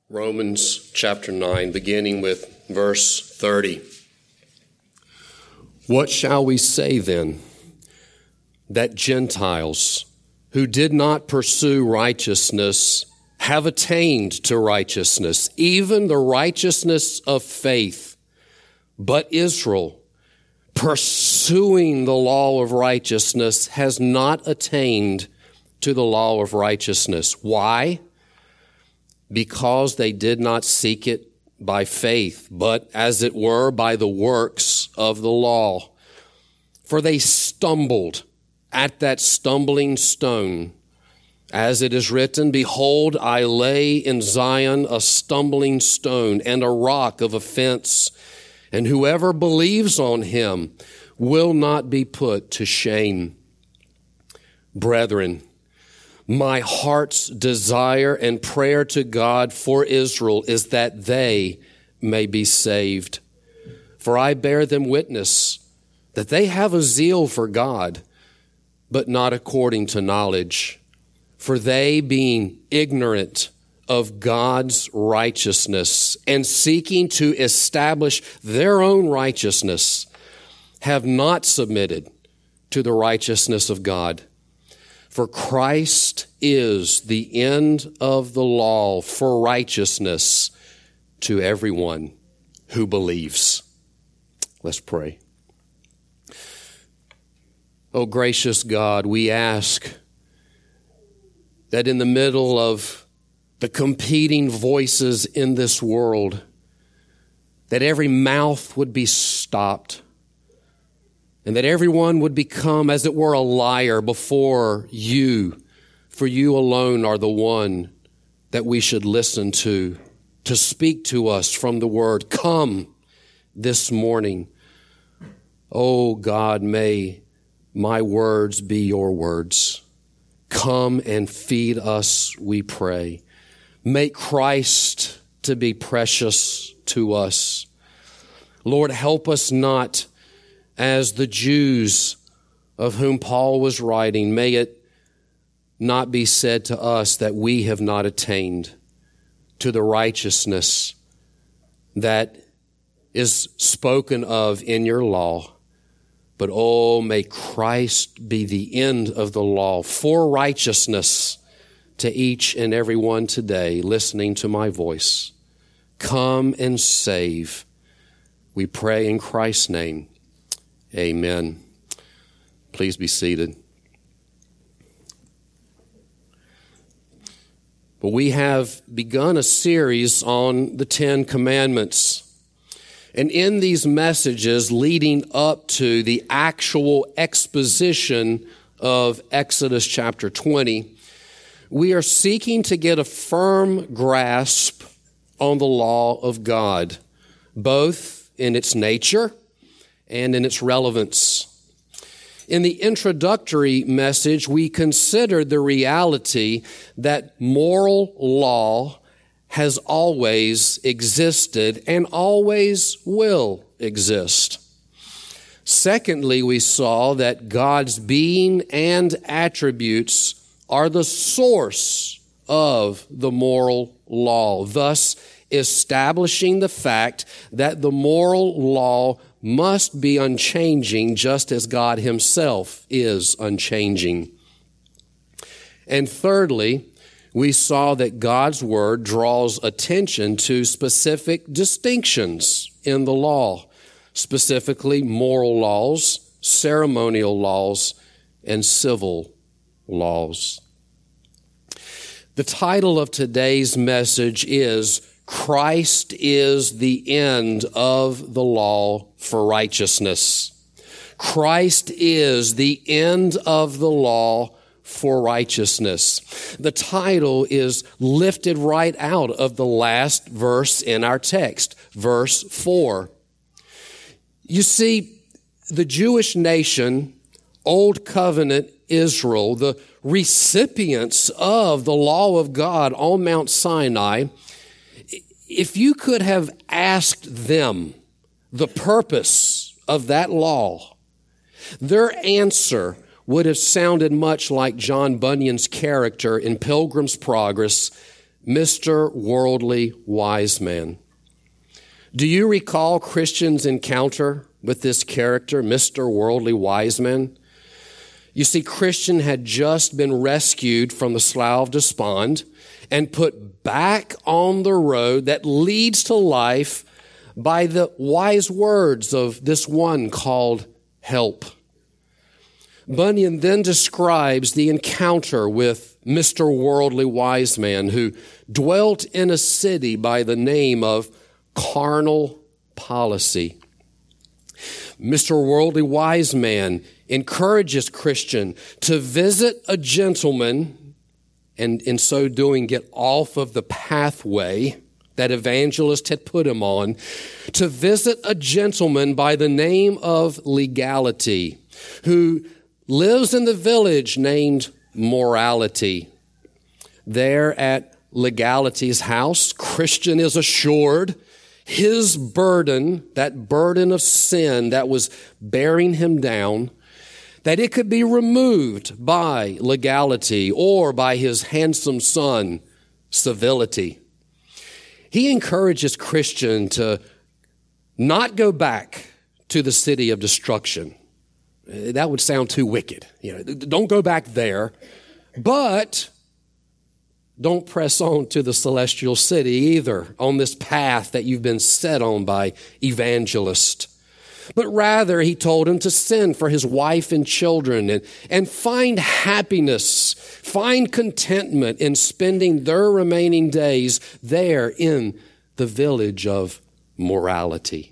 Romans chapter 9, beginning with verse 30. What shall we say then? That Gentiles who did not pursue righteousness have attained to righteousness, even the righteousness of faith. But Israel, pursuing the law of righteousness, has not attained to the law of righteousness. Why? Because they did not seek it by faith, but as it were by the works of the law. For they stumbled at that stumbling stone. As it is written, Behold, I lay in Zion a stumbling stone and a rock of offense, and whoever believes on him will not be put to shame. Brethren, my heart's desire and prayer to God for Israel is that they may be saved. For I bear them witness that they have a zeal for God, but not according to knowledge. For they, being ignorant of God's righteousness and seeking to establish their own righteousness, have not submitted to the righteousness of God. For Christ is the end of the law for righteousness to everyone who believes. Let's pray. Oh, gracious God, we ask that in the middle of the competing voices in this world, that every mouth would be stopped, and that everyone would become, as it were, a liar before you, for you alone are the one that we should listen to speak to us from the word. Come this morning. Oh God, may my words be your words. Come and feed us, we pray. Make Christ to be precious to us. Lord, help us not as the Jews of whom Paul was writing. May it not be said to us that we have not attained to the righteousness that is spoken of in your law. But oh, may Christ be the end of the law for righteousness to each and every one today listening to my voice. Come and save. We pray in Christ's name. Amen. Please be seated. Well, we have begun a series on the Ten Commandments. And in these messages leading up to the actual exposition of Exodus chapter 20, we are seeking to get a firm grasp on the law of God, both in its nature and in its relevance. In the introductory message, we considered the reality that moral law has always existed and always will exist. Secondly, we saw that God's being and attributes are the source of the moral law, thus establishing the fact that the moral law must be unchanging just as God himself is unchanging. And thirdly, we saw that God's word draws attention to specific distinctions in the law, specifically moral laws, ceremonial laws, and civil laws. The title of today's message is Christ is the end of the law for righteousness. Christ is the end of the law for righteousness. The title is lifted right out of the last verse in our text, verse 4. You see, the Jewish nation, Old Covenant Israel, the recipients of the law of God on Mount Sinai, if you could have asked them the purpose of that law, their answer would have sounded much like John Bunyan's character in Pilgrim's Progress, Mr. Worldly Wise Man. Do you recall Christian's encounter with this character, Mr. Worldly Wise Man? You see, Christian had just been rescued from the Slough of Despond and put back on the road that leads to life by the wise words of this one called help. Bunyan then describes the encounter with Mr. Worldly Wise Man, who dwelt in a city by the name of Carnal Policy. Mr. Worldly Wise Man encourages Christian to visit a gentleman and in so doing get off of the pathway that evangelist had put him on, to visit a gentleman by the name of Legality, who lives in the village named Morality. There at Legality's house, Christian is assured his burden, that burden of sin that was bearing him down, that it could be removed by Legality or by his handsome son, Civility. He encourages Christian to not go back to the city of destruction. That would sound too wicked. Don't go back there, but don't press on to the celestial city either on this path that you've been set on by evangelist. But rather, he told him to send for his wife and children and find happiness, find contentment in spending their remaining days there in the village of Morality.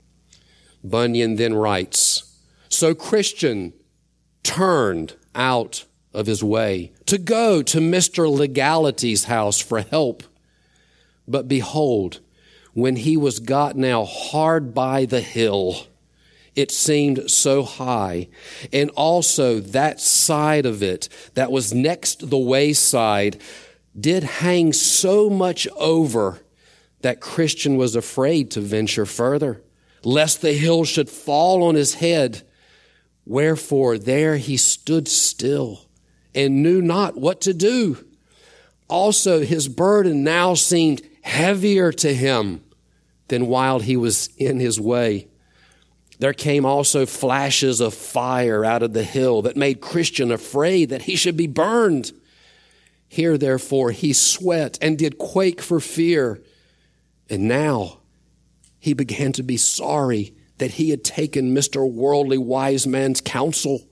Bunyan then writes, so Christian turned out of his way to go to Mr. Legality's house for help. But behold, when he was got now hard by the hill, it seemed so high, and also that side of it that was next the wayside did hang so much over that Christian was afraid to venture further, lest the hill should fall on his head. Wherefore there he stood still and knew not what to do. Also his burden now seemed heavier to him than while he was in his way. There came also flashes of fire out of the hill that made Christian afraid that he should be burned. Here, therefore, he sweat and did quake for fear. And now he began to be sorry that he had taken Mr. Worldly Wise Man's counsel.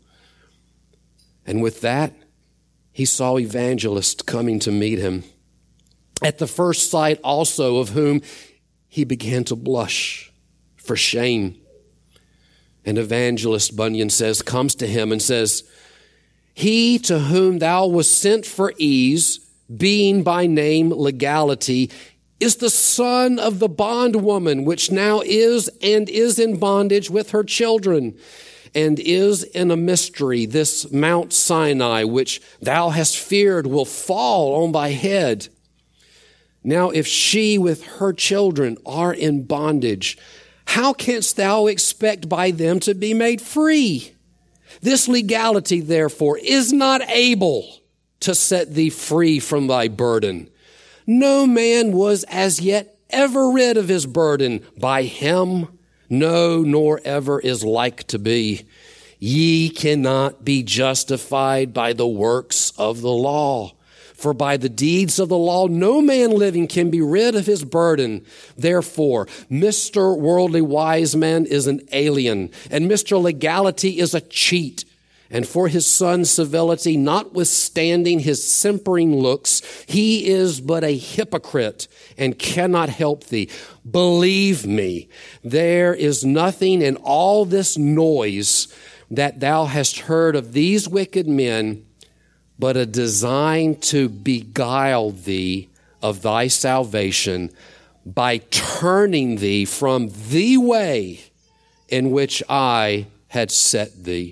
And with that, he saw Evangelist coming to meet him. At the first sight also of whom he began to blush for shame. And Evangelist, Bunyan says, comes to him and says, he to whom thou wast sent for ease, being by name Legality, is the son of the bondwoman, which now is and is in bondage with her children, and is in a mystery, this Mount Sinai, which thou hast feared will fall on thy head. Now, if she with her children are in bondage, how canst thou expect by them to be made free? This Legality, therefore, is not able to set thee free from thy burden. No man was as yet ever rid of his burden by him, no, nor ever is like to be. Ye cannot be justified by the works of the law. For by the deeds of the law, no man living can be rid of his burden. Therefore, Mr. Worldly Wise Man is an alien, and Mr. Legality is a cheat. And for his son Civility, notwithstanding his simpering looks, he is but a hypocrite and cannot help thee. Believe me, there is nothing in all this noise that thou hast heard of these wicked men, but a design to beguile thee of thy salvation by turning thee from the way in which I had set thee.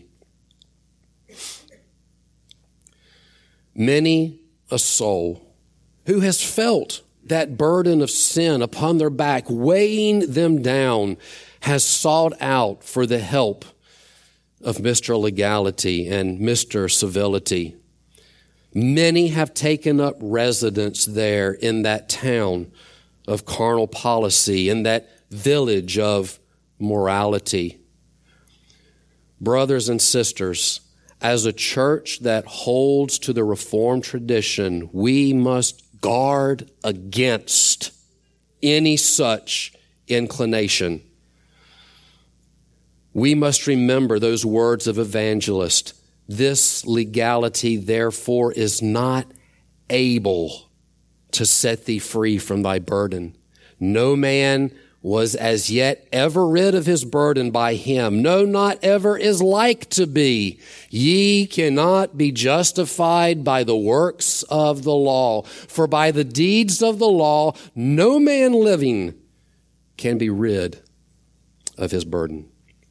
Many a soul who has felt that burden of sin upon their back, weighing them down, has sought out for the help of Mr. Legality and Mr. Civility. Many have taken up residence there in that town of carnal policy, in that village of morality. Brothers and sisters, as a church that holds to the Reformed tradition, we must guard against any such inclination. We must remember those words of evangelist. This legality, therefore, is not able to set thee free from thy burden. No man was as yet ever rid of his burden by him. No, not ever is like to be. Ye cannot be justified by the works of the law. For by the deeds of the law, no man living can be rid of his burden.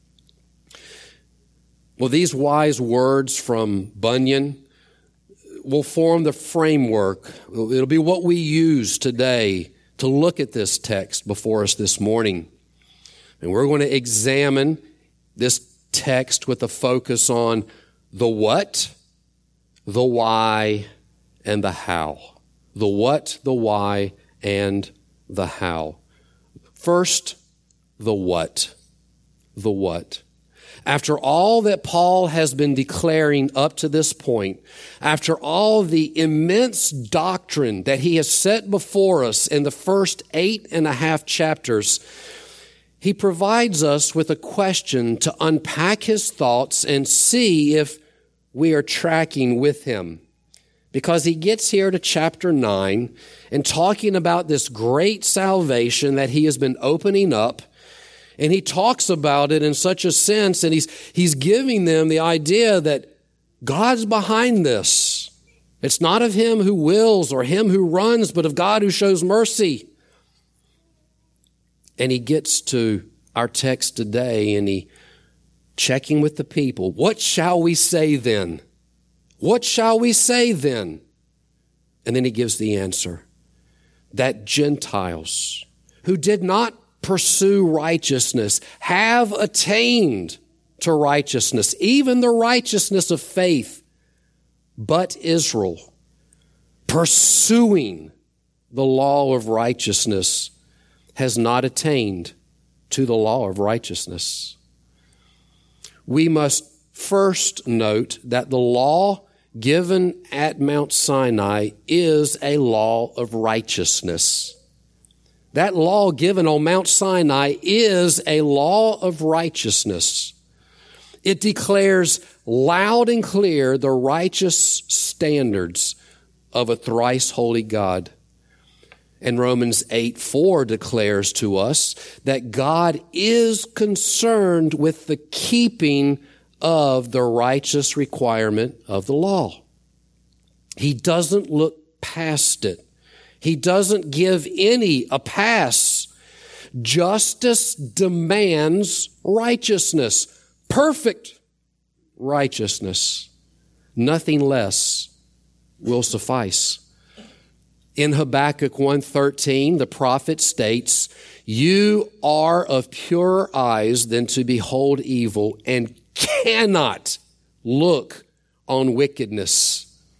Well, these wise words from Bunyan will form the framework. It'll be what we use today to look at this text before us this morning. And we're going to examine this text with a focus on the what, the why, and the how. The what, the why, and the how. First, the what. The what. After all that Paul has been declaring up to this point, after all the immense doctrine that he has set before us in the first 8.5 chapters, he provides us with a question to unpack his thoughts and see if we are tracking with him. Because he gets here to chapter 9 and talking about this great salvation that he has been opening up. And he talks about it in such a sense, and he's giving them the idea that God's behind this. It's not of him who wills or him who runs, but of God who shows mercy. And he gets to our text today, and he checking with the people. What shall we say then? What shall we say then? And then he gives the answer. That Gentiles who did not pursue righteousness have attained to righteousness, even the righteousness of faith. But Israel, pursuing the law of righteousness, has not attained to the law of righteousness. We must first note that the law given at Mount Sinai is a law of righteousness. That law given on Mount Sinai is a law of righteousness. It declares loud and clear the righteous standards of a thrice holy God. And Romans 8:4 declares to us that God is concerned with the keeping of the righteous requirement of the law. He doesn't look past it. He doesn't give any a pass. Justice demands righteousness, perfect righteousness. Nothing less will suffice. In Habakkuk 1:13, the prophet states, "You are of purer eyes than to behold evil, and cannot look on wickedness."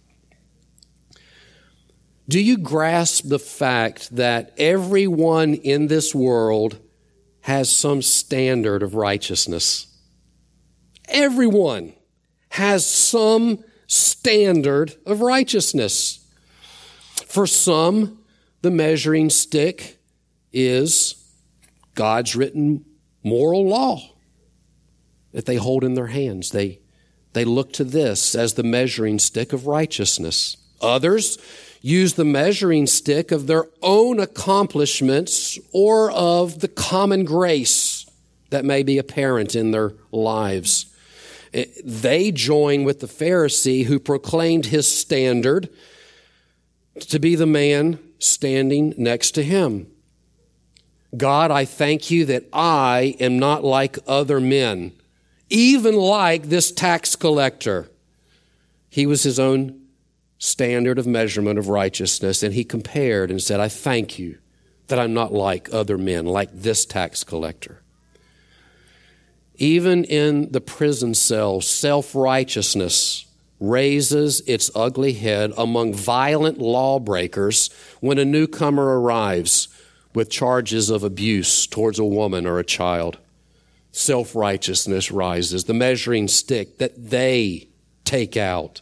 Do you grasp the fact that everyone in this world has some standard of righteousness? Everyone has some standard of righteousness. For some, the measuring stick is God's written moral law that they hold in their hands. They look to this as the measuring stick of righteousness. Others use the measuring stick of their own accomplishments or of the common grace that may be apparent in their lives. They join with the Pharisee who proclaimed his standard to be the man standing next to him. God, I thank you that I am not like other men, even like this tax collector. He was his own standard of measurement of righteousness, and he compared and said, I thank you that I'm not like other men, like this tax collector. Even in the prison cell, self-righteousness raises its ugly head among violent lawbreakers when a newcomer arrives with charges of abuse towards a woman or a child. Self-righteousness rises, the measuring stick that they take out.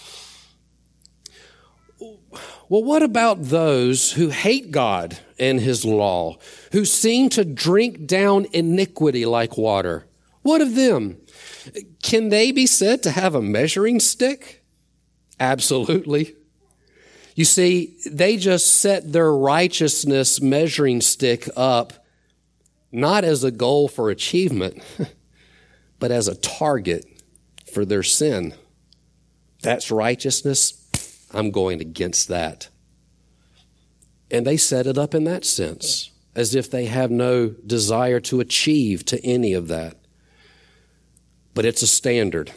Well, what about those who hate God and His law, who seem to drink down iniquity like water? What of them? Can they be said to have a measuring stick? Absolutely. You see, they just set their righteousness measuring stick up not as a goal for achievement, but as a target for their sin. That's righteousness. I'm going against that. And they set it up in that sense, as if they have no desire to achieve to any of that. But it's a standard.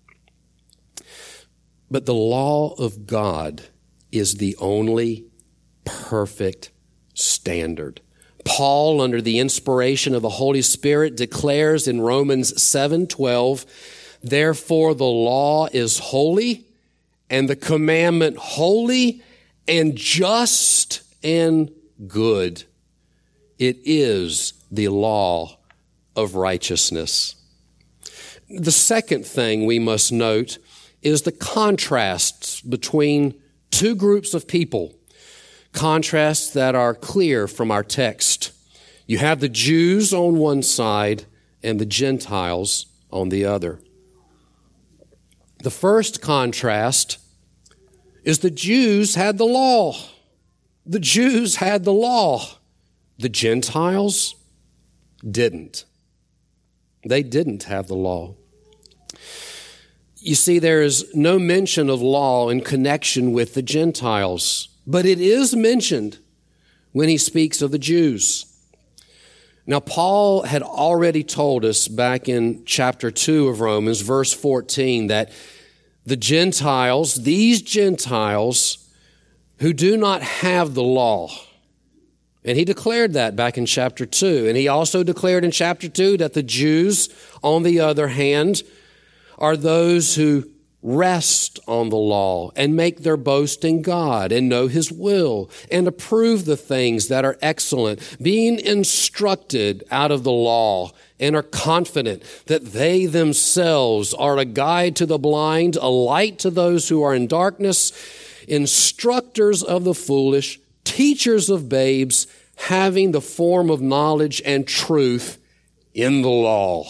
But the law of God is the only perfect standard. Paul, under the inspiration of the Holy Spirit, declares in Romans 7:12, therefore the law is holy, and the commandment holy and just and good. It is the law of righteousness. The second thing we must note is the contrasts between two groups of people, contrasts that are clear from our text. You have the Jews on one side and the Gentiles on the other. The first contrast is the Jews had the law. The Jews had the law. The Gentiles didn't. They didn't have the law. You see, there is no mention of law in connection with the Gentiles, but it is mentioned when he speaks of the Jews. Now, Paul had already told us back in chapter 2 of Romans, verse 14, that the Gentiles, these Gentiles who do not have the law, and he declared that back in chapter 2. And he also declared in chapter 2 that the Jews, on the other hand, are those who rest on the law and make their boast in God and know His will and approve the things that are excellent, being instructed out of the law and are confident that they themselves are a guide to the blind, a light to those who are in darkness, instructors of the foolish, teachers of babes, having the form of knowledge and truth in the law.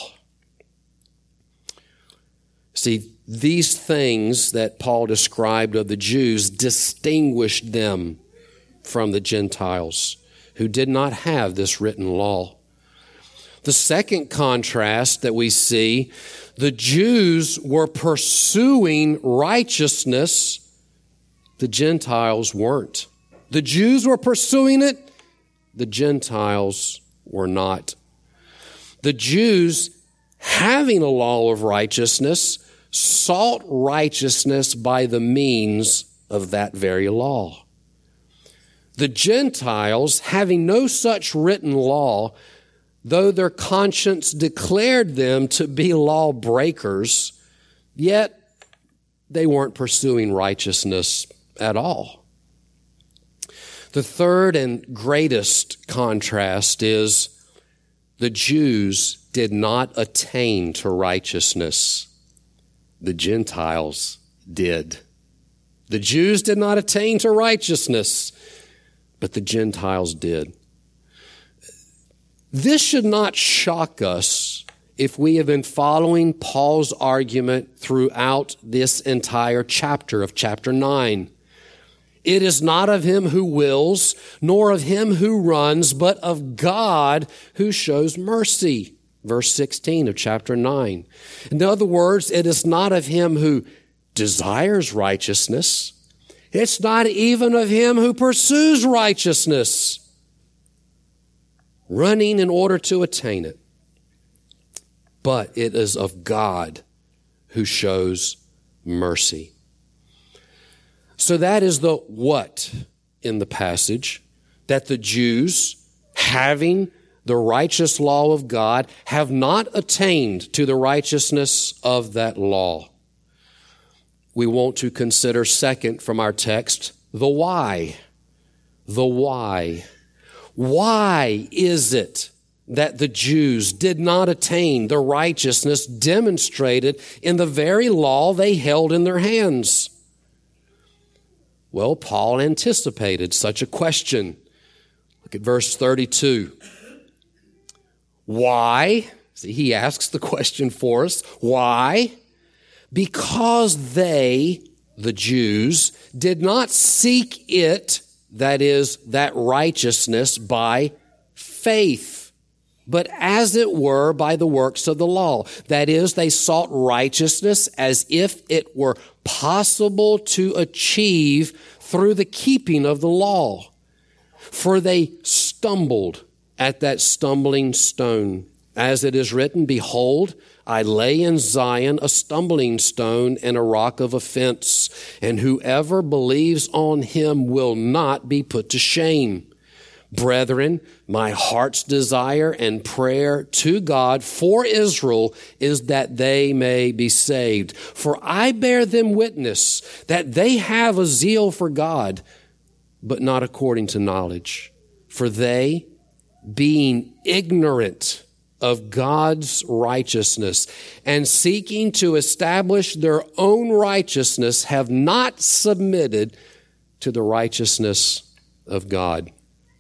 See, these things that Paul described of the Jews distinguished them from the Gentiles who did not have this written law. The second contrast that we see, the Jews were pursuing righteousness. The Gentiles weren't. The Jews were pursuing it. The Gentiles were not. The Jews, having a law of righteousness, sought righteousness by the means of that very law. The Gentiles, having no such written law, though their conscience declared them to be lawbreakers, yet they weren't pursuing righteousness at all. The third and greatest contrast is the Jews did not attain to righteousness. The Gentiles did. The Jews did not attain to righteousness, but the Gentiles did. This should not shock us if we have been following Paul's argument throughout this entire chapter of chapter 9. It is not of him who wills, nor of him who runs, but of God who shows mercy. Verse 16 of chapter 9. In other words, it is not of him who desires righteousness. It's not even of him who pursues righteousness, running in order to attain it. But it is of God who shows mercy. So that is the what in the passage, that the Jews, having the righteous law of God, have not attained to the righteousness of that law. we want to consider second from our text, the why. The why. Why is it that the Jews did not attain the righteousness demonstrated in the very law they held in their hands? Well, Paul anticipated such a question. Look at verse 32. Why? See, he asks the question for us. Why? Because they, the Jews, did not seek it, that is, that righteousness, by faith, but as it were by the works of the law. That is, they sought righteousness as if it were possible to achieve through the keeping of the law. For they stumbled at that stumbling stone. As it is written, behold, I lay in Zion a stumbling stone and a rock of offense, and whoever believes on him will not be put to shame. Brethren, my heart's desire and prayer to God for Israel is that they may be saved. For I bear them witness that they have a zeal for God, but not according to knowledge. For they, being ignorant of God's righteousness and seeking to establish their own righteousness, have not submitted to the righteousness of God.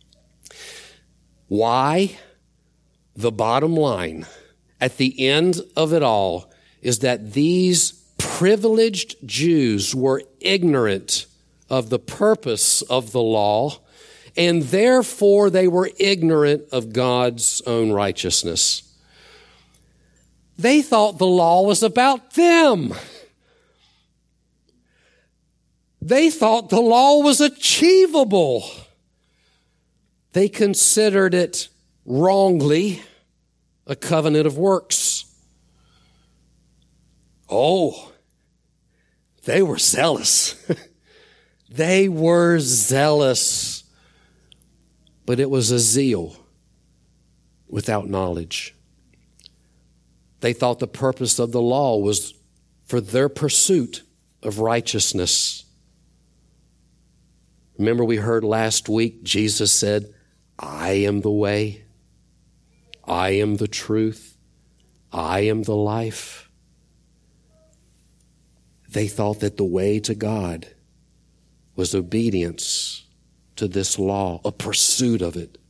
Why? The bottom line at the end of it all is that these privileged Jews were ignorant of the purpose of the law, and therefore they were ignorant of God's own righteousness. They thought the law was about them. They thought the law was achievable. They considered it wrongly a covenant of works. Oh, they were zealous. They were zealous. But it was a zeal without knowledge. They thought the purpose of the law was for their pursuit of righteousness. Remember, we heard last week, Jesus said, I am the way, I am the truth, I am the life. They thought that the way to God was obedience to this law, a pursuit of it.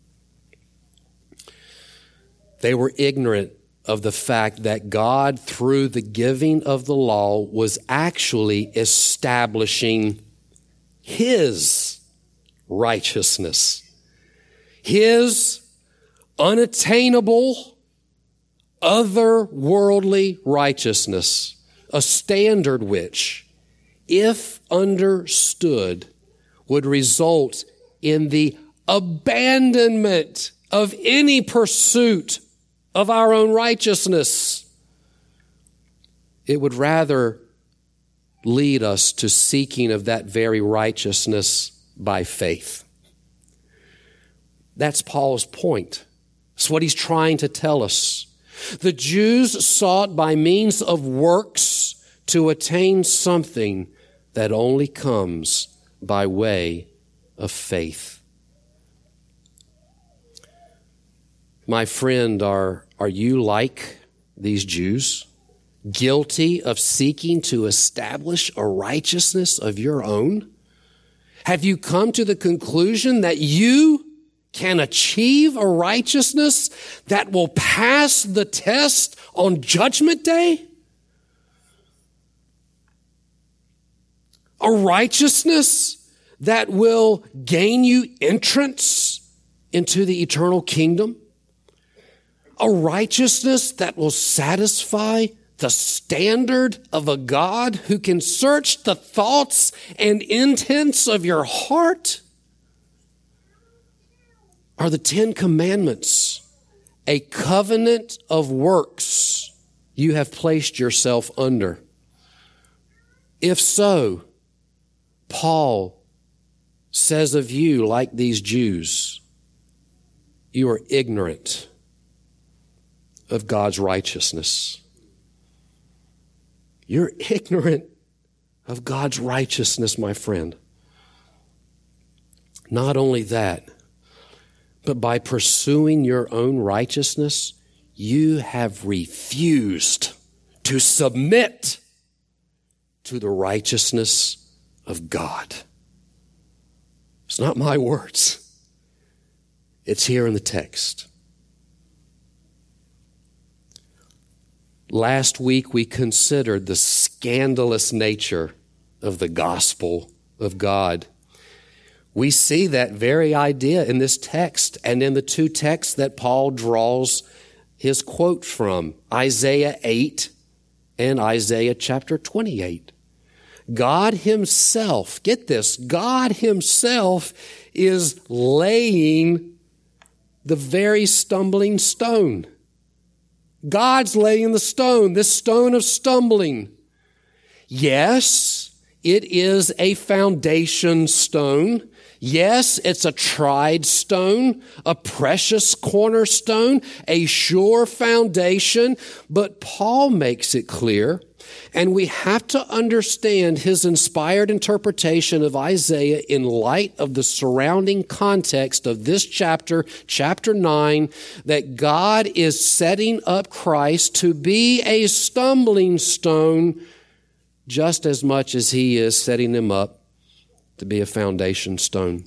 They were ignorant of the fact that God, through the giving of the law, was actually establishing His righteousness, His unattainable, otherworldly righteousness, a standard which, if understood, would result in the abandonment of any pursuit of our own righteousness. It would rather lead us to seeking of that very righteousness by faith. That's Paul's point. That's what he's trying to tell us. The Jews sought by means of works to attain something that only comes by way of faith. My friend, are you like these Jews, guilty of seeking to establish a righteousness of your own? Have you come to the conclusion that you can achieve a righteousness that will pass the test on Judgment Day? A righteousness that will gain you entrance into the eternal kingdom? A righteousness that will satisfy the standard of a God who can search the thoughts and intents of your heart? Are the 10 Commandments a covenant of works you have placed yourself under? If so, Paul says of you, like these Jews, you are ignorant of God's righteousness. You're ignorant of God's righteousness, my friend. Not only that, but by pursuing your own righteousness, you have refused to submit to the righteousness of God. It's not my words. It's here in the text. Last week we considered the scandalous nature of the gospel of God. We see that very idea in this text and in the two texts that Paul draws his quote from, Isaiah 8 and Isaiah chapter 28. God himself, get this, God himself is laying the very stumbling stone. God's laying the stone, this stone of stumbling. Yes, it is a foundation stone. Yes, it's a tried stone, a precious cornerstone, a sure foundation. But Paul makes it clear, and we have to understand his inspired interpretation of Isaiah in light of the surrounding context of this chapter, chapter 9, that God is setting up Christ to be a stumbling stone just as much as he is setting him up to be a foundation stone.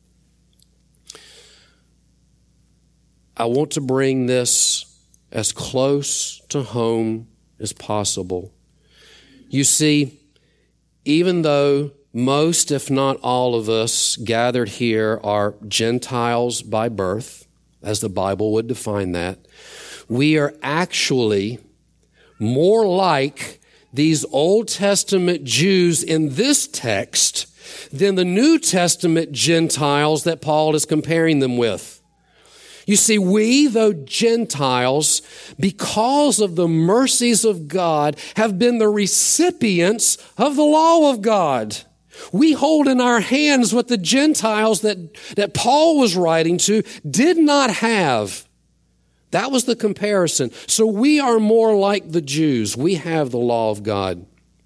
I want to bring this as close to home as possible. You see, even though most, if not all of us gathered here are Gentiles by birth, as the Bible would define that, we are actually more like these Old Testament Jews in this text than the New Testament Gentiles that Paul is comparing them with. You see, we, though Gentiles, because of the mercies of God, have been the recipients of the law of God. We hold in our hands what the Gentiles that Paul was writing to did not have. That was the comparison. So we are more like the Jews. We have the law of God.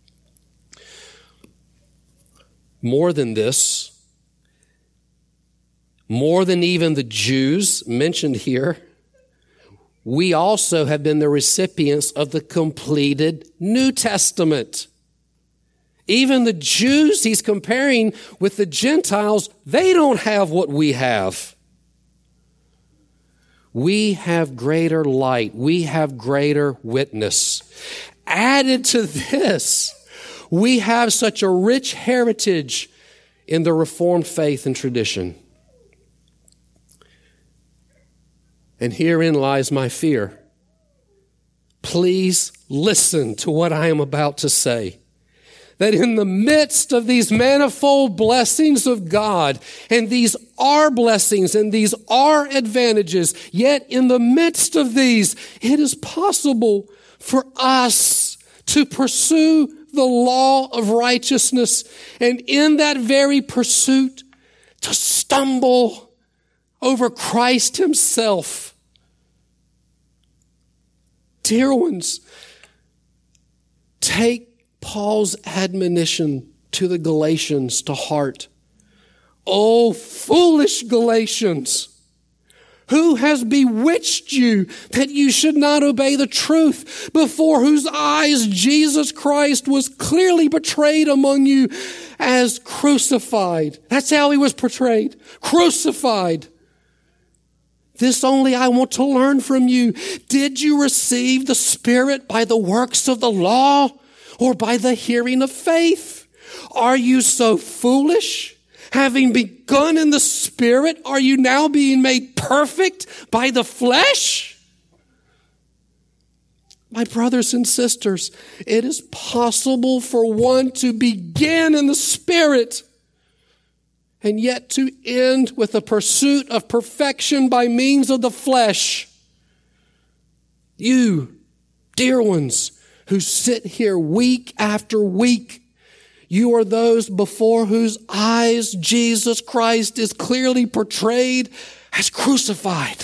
More than this, more than even the Jews mentioned here, we also have been the recipients of the completed New Testament. Even the Jews he's comparing with the Gentiles, they don't have what we have. We have greater light. We have greater witness. Added to this, we have such a rich heritage in the Reformed faith and tradition. And herein lies my fear. Please listen to what I am about to say. That in the midst of these manifold blessings of God, and these are blessings and these are advantages, yet in the midst of these, it is possible for us to pursue the law of righteousness, and in that very pursuit, to stumble over Christ himself. Dear ones, take Paul's admonition to the Galatians to heart. Oh, foolish Galatians! Who has bewitched you that you should not obey the truth, before whose eyes Jesus Christ was clearly portrayed among you as crucified? That's how he was portrayed. Crucified. This only I want to learn from you. Did you receive the Spirit by the works of the law or by the hearing of faith? Are you so foolish? Having begun in the Spirit, are you now being made perfect by the flesh? My brothers and sisters, it is possible for one to begin in the Spirit and yet to end with the pursuit of perfection by means of the flesh. You, dear ones, who sit here week after week, you are those before whose eyes Jesus Christ is clearly portrayed as crucified.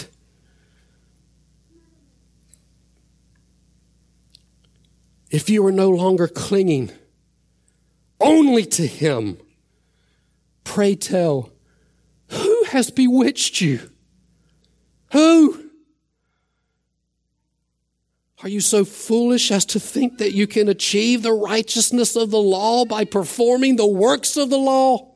If you are no longer clinging only to him. Pray tell, who has bewitched you? Who? Are you so foolish as to think that you can achieve the righteousness of the law by performing the works of the law?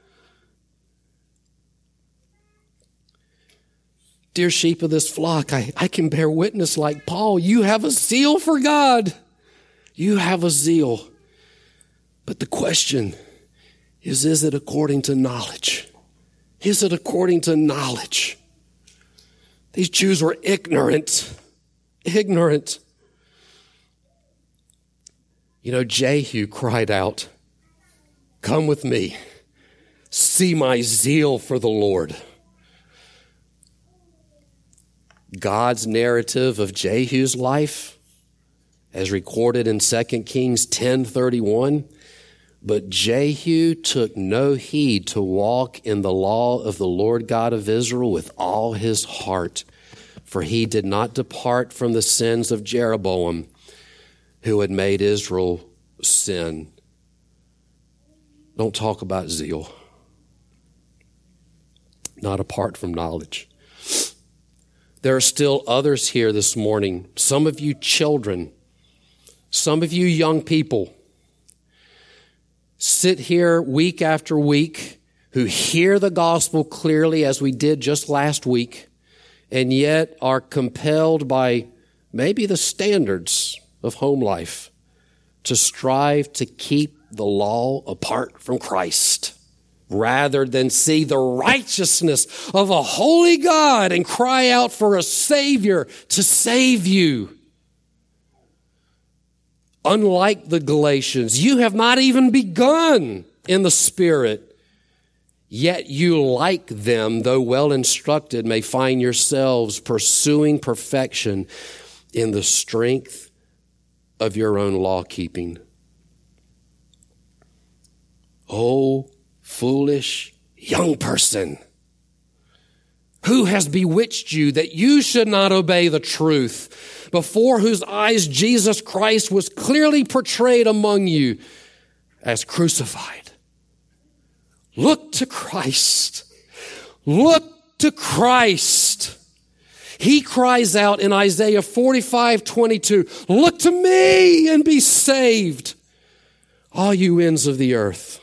Dear sheep of this flock, I can bear witness like Paul. You have a zeal for God. You have a zeal. But the question is it according to knowledge? Is it according to knowledge? These Jews were ignorant. Ignorant. You know, Jehu cried out, "Come with me. See my zeal for the Lord." God's narrative of Jehu's life, as recorded in 2 Kings 10:31, but Jehu took no heed to walk in the law of the Lord God of Israel with all his heart, for he did not depart from the sins of Jeroboam, who had made Israel sin. Don't talk about zeal. Not apart from knowledge. There are still others here this morning. Some of you children, some of you young people, sit here week after week who hear the gospel clearly as we did just last week, and yet are compelled by maybe the standards of home life to strive to keep the law apart from Christ, rather than see the righteousness of a holy God and cry out for a Savior to save you. Unlike the Galatians, you have not even begun in the Spirit, yet you, like them, though well instructed, may find yourselves pursuing perfection in the strength of your own law keeping. Oh, foolish young person, who has bewitched you that you should not obey the truth, before whose eyes Jesus Christ was clearly portrayed among you as crucified? Look to Christ. Look to Christ. He cries out in Isaiah 45:22, "Look to me and be saved, all you ends of the earth."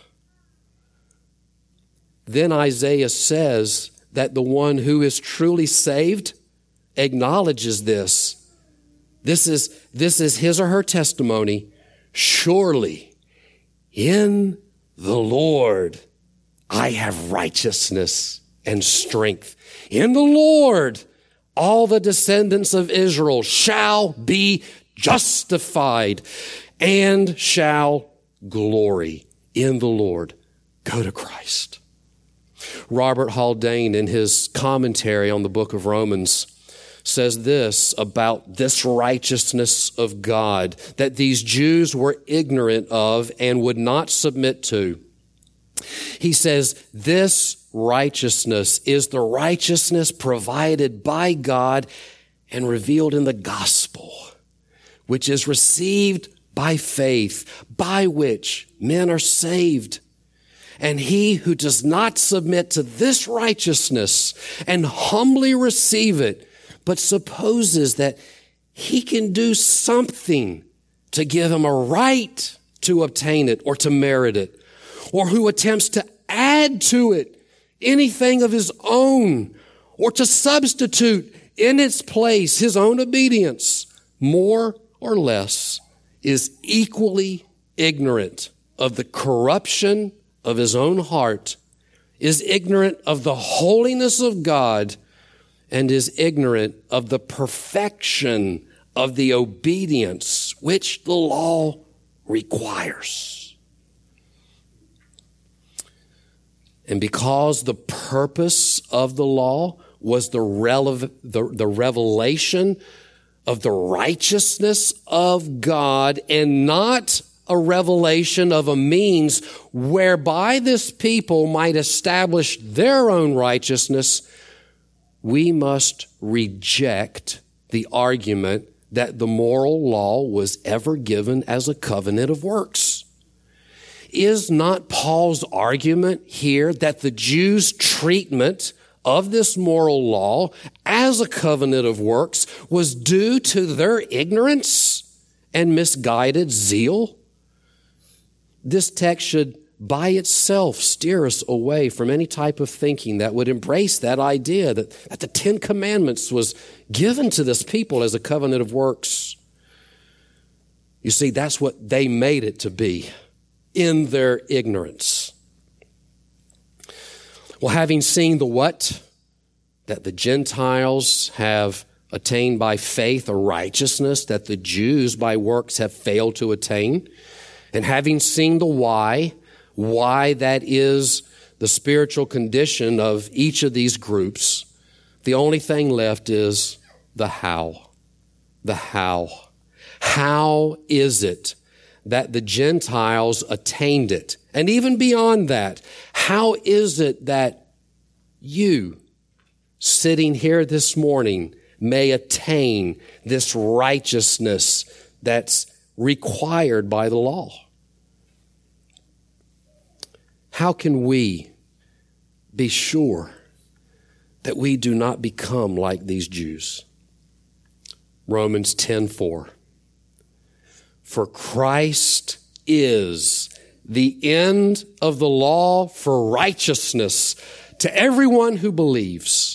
Then Isaiah says that the one who is truly saved acknowledges this. This is his or her testimony. Surely in the Lord I have righteousness and strength. In the Lord all the descendants of Israel shall be justified and shall glory in the Lord. Go to Christ. Robert Haldane, in his commentary on the book of Romans, says this about this righteousness of God that these Jews were ignorant of and would not submit to. He says, this righteousness is the righteousness provided by God and revealed in the gospel, which is received by faith, by which men are saved. And he who does not submit to this righteousness and humbly receive it, but supposes that he can do something to give him a right to obtain it or to merit it, or who attempts to add to it anything of his own, or to substitute in its place his own obedience, more or less, is equally ignorant of the corruption of his own heart, is ignorant of the holiness of God, and is ignorant of the perfection of the obedience which the law requires. And because the purpose of the law was the revelation of the righteousness of God, and not a revelation of a means whereby this people might establish their own righteousness, we must reject the argument that the moral law was ever given as a covenant of works. Is not Paul's argument here that the Jews' treatment of this moral law as a covenant of works was due to their ignorance and misguided zeal? This text should by itself steer us away from any type of thinking that would embrace that idea that the Ten Commandments was given to this people as a covenant of works. You see, that's what they made it to be in their ignorance. Well, having seen the what? That the Gentiles have attained by faith a righteousness that the Jews by works have failed to attain. And having seen the why that is the spiritual condition of each of these groups, the only thing left is the how. The how. How is it that the Gentiles attained it? And even beyond that, how is it that you, sitting here this morning, may attain this righteousness that's required by the law? How can we be sure that we do not become like these Jews? Romans 10:4. For Christ is the end of the law for righteousness to everyone who believes.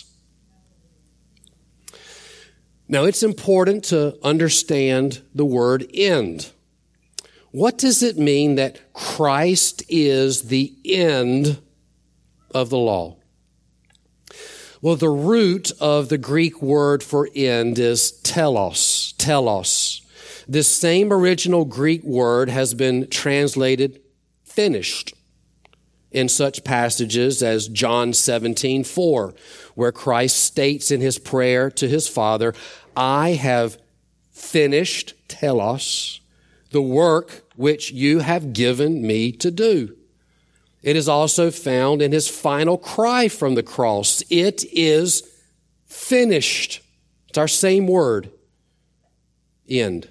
Now, it's important to understand the word end. What does it mean that Christ is the end of the law? Well, the root of the Greek word for end is telos. Telos. This same original Greek word has been translated finished in such passages as John 17:4, where Christ states in his prayer to his Father, I have finished, telos, the work which you have given me to do. It is also found in his final cry from the cross. It is finished. It's our same word, end.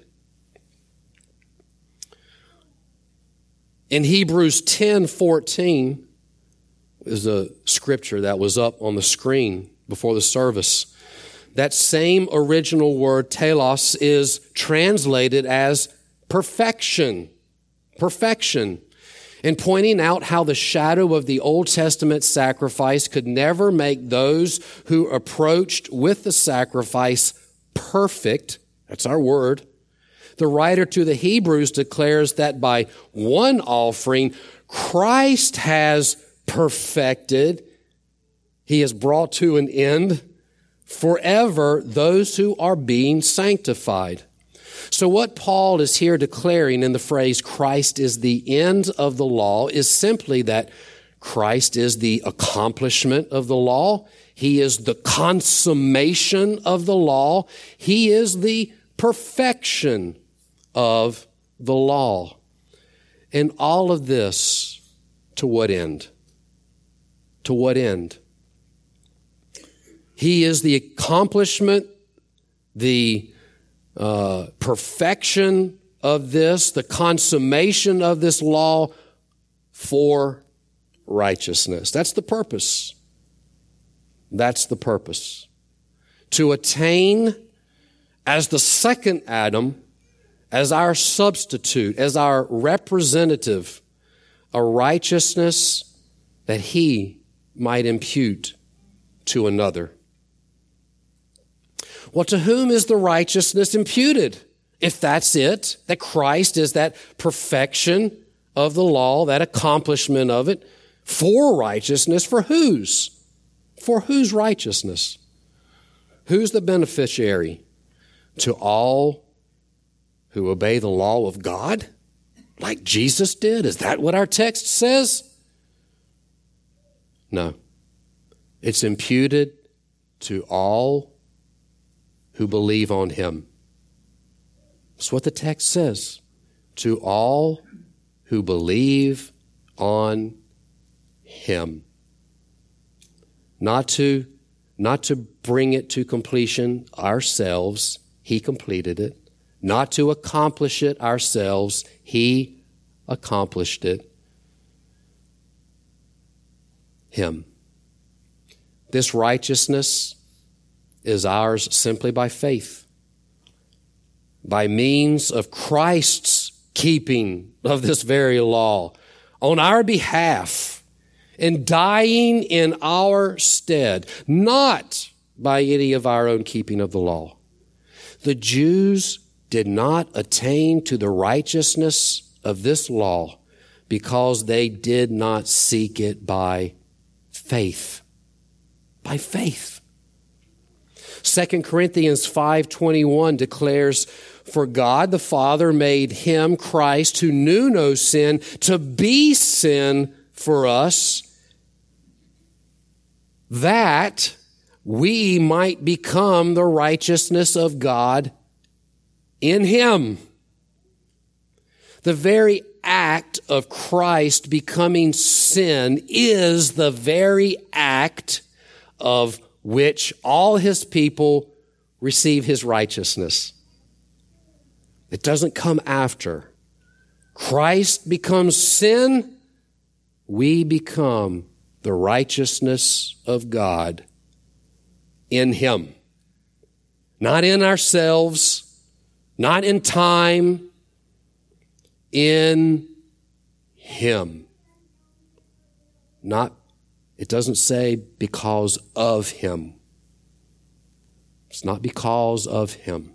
In Hebrews 10:14 is a scripture that was up on the screen before the service. That same original word, telos, is translated as perfection. Perfection. And pointing out how the shadow of the Old Testament sacrifice could never make those who approached with the sacrifice perfect. That's our word. The writer to the Hebrews declares that by one offering, Christ has perfected, he has brought to an end forever those who are being sanctified. So what Paul is here declaring in the phrase, Christ is the end of the law, is simply that Christ is the accomplishment of the law. He is the consummation of the law. He is the perfection of the law. And all of this, to what end? To what end? He is the accomplishment, the perfection of this, the consummation of this law for righteousness. That's the purpose. That's the purpose. To attain as the second Adam, as our substitute, as our representative, a righteousness that he might impute to another. Well, to whom is the righteousness imputed? If that's it, that Christ is that perfection of the law, that accomplishment of it, for righteousness, for whose? For whose righteousness? Who's the beneficiary? To all who obey the law of God, like Jesus did? Is that what our text says? No. It's imputed to all who believe on him. That's what the text says. To all who believe on him. Not to bring it to completion ourselves. He completed it. Not to accomplish it ourselves. He accomplished it. Him. This righteousness is ours simply by faith, by means of Christ's keeping of this very law on our behalf and dying in our stead, not by any of our own keeping of the law. The Jews did not attain to the righteousness of this law because they did not seek it by faith. By faith. 2 Corinthians 5:21 declares, "For God the Father made him, Christ, who knew no sin, to be sin for us, that we might become the righteousness of God in him." The very act of Christ becoming sin is the very act of which all his people receive his righteousness. It doesn't come after. Christ becomes sin, we become the righteousness of God in him. Not in ourselves, not in time, in him. It doesn't say because of him. It's not because of him.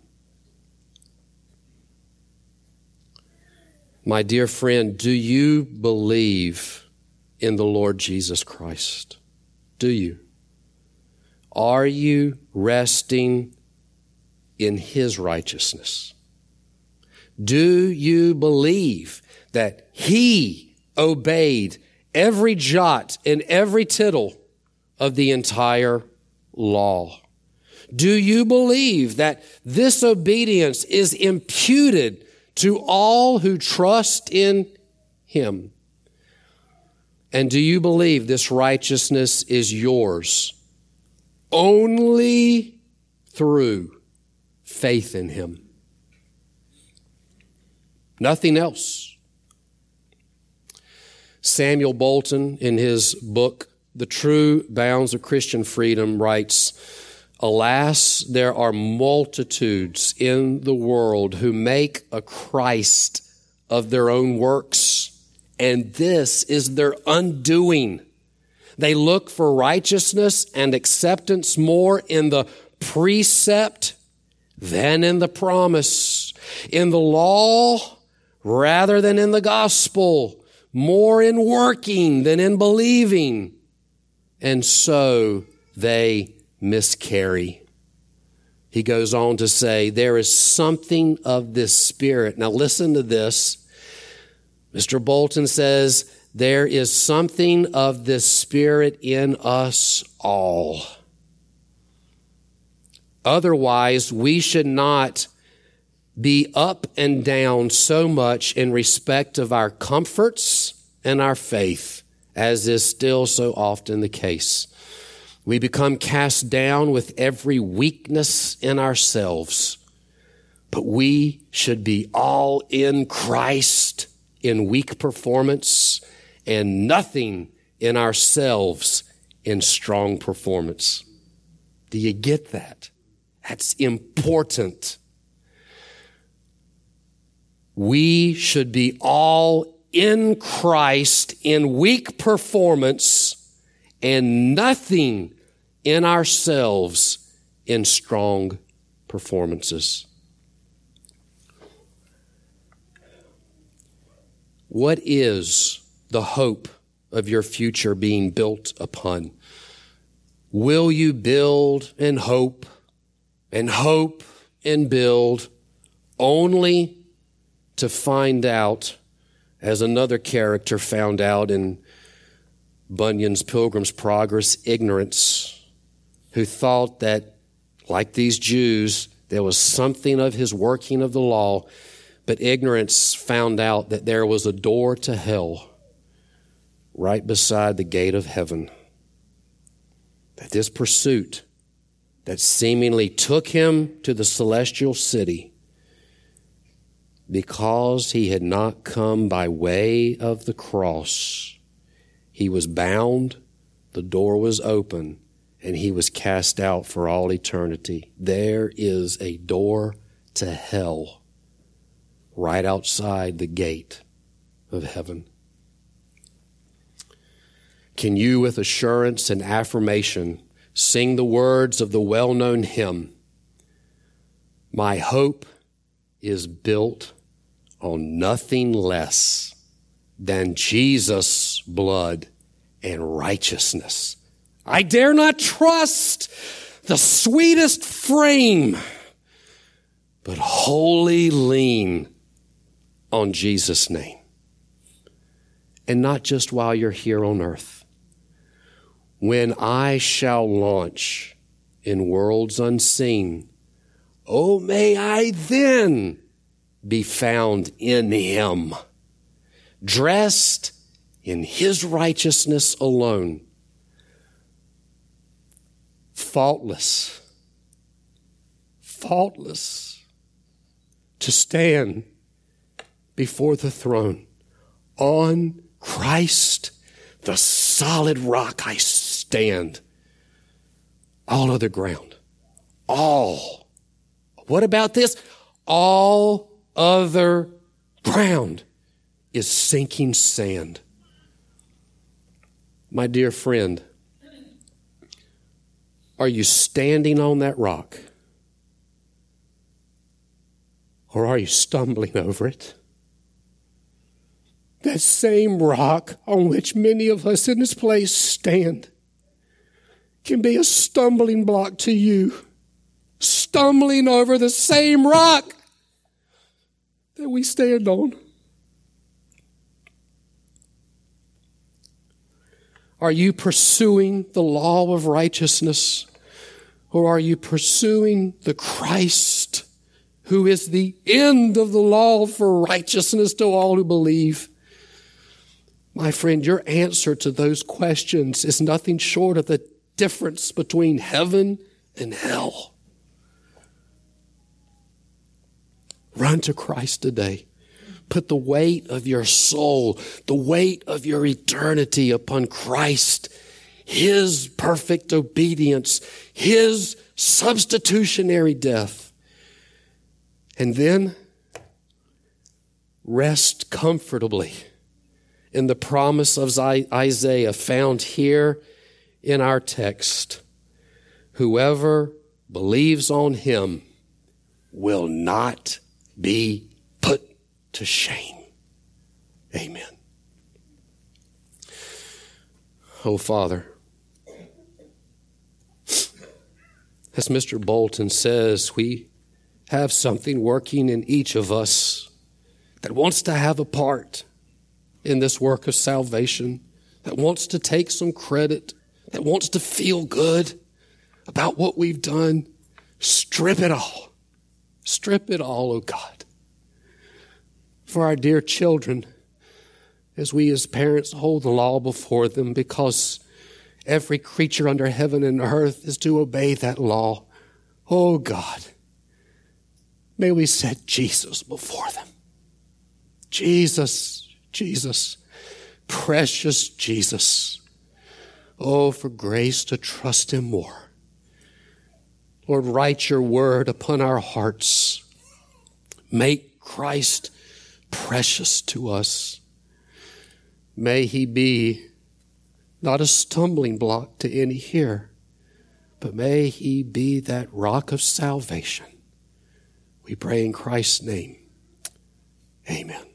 My dear friend, do you believe in the Lord Jesus Christ? Do you? Are you resting in his righteousness? Do you believe that he obeyed every jot and every tittle of the entire law? Do you believe that this obedience is imputed to all who trust in him? And do you believe this righteousness is yours only through faith in him? Nothing else. Samuel Bolton, in his book, The True Bounds of Christian Freedom, writes, "Alas, there are multitudes in the world who make a Christ of their own works, and this is their undoing. They look for righteousness and acceptance more in the precept than in the promise, in the law rather than in the gospel, more in working than in believing, and so they miscarry." He goes on to say, there is something of this spirit. Now listen to this. Mr. Bolton says, there is something of this spirit in us all. Otherwise, we should not be up and down so much in respect of our comforts and our faith, as is still so often the case. We become cast down with every weakness in ourselves, but we should be all in Christ in weak performance and nothing in ourselves in strong performance. Do you get that? That's important. We should be all in Christ in weak performance and nothing in ourselves in strong performances. What is the hope of your future being built upon? Will you build and hope and build only to find out, as another character found out in Bunyan's Pilgrim's Progress, ignorance, who thought that, like these Jews, there was something of his working of the law, but ignorance found out that there was a door to hell right beside the gate of heaven. That this pursuit that seemingly took him to the celestial city, because he had not come by way of the cross, he was bound the door was open and he was cast out for all eternity. There is a door to hell right outside the gate of heaven. Can you, with assurance and affirmation, sing the words of the well-known hymn, "My hope is built on nothing less than Jesus' blood and righteousness. I dare not trust the sweetest frame, but wholly lean on Jesus' name." And not just while you're here on earth. When I shall launch in worlds unseen, oh, may I then be found in him, dressed in his righteousness alone, faultless, to stand before the throne. On Christ, the solid rock, I stand. All other ground. All. What about this? All other ground is sinking sand. My dear friend, are you standing on that rock? Or are you stumbling over it? That same rock on which many of us in this place stand can be a stumbling block to you. Stumbling over the same rock that we stand on. Are you pursuing the law of righteousness, or are you pursuing the Christ who is the end of the law for righteousness to all who believe? My friend, your answer to those questions is nothing short of the difference between heaven and hell. Run to Christ today. Put the weight of your soul, the weight of your eternity upon Christ, his perfect obedience, his substitutionary death. And then rest comfortably in the promise of Isaiah found here in our text. Whoever believes on him will not be put to shame. Amen. Oh, Father, as Mr. Bolton says, we have something working in each of us that wants to have a part in this work of salvation, that wants to take some credit, that wants to feel good about what we've done. Strip it all. Strip it all, oh God. For our dear children, as we as parents hold the law before them, because every creature under heaven and earth is to obey that law. Oh God, may we set Jesus before them. Jesus, Jesus, precious Jesus. Oh, for grace to trust him more. Lord, write your word upon our hearts. Make Christ precious to us. May he be not a stumbling block to any here, but may he be that rock of salvation. We pray in Christ's name. Amen.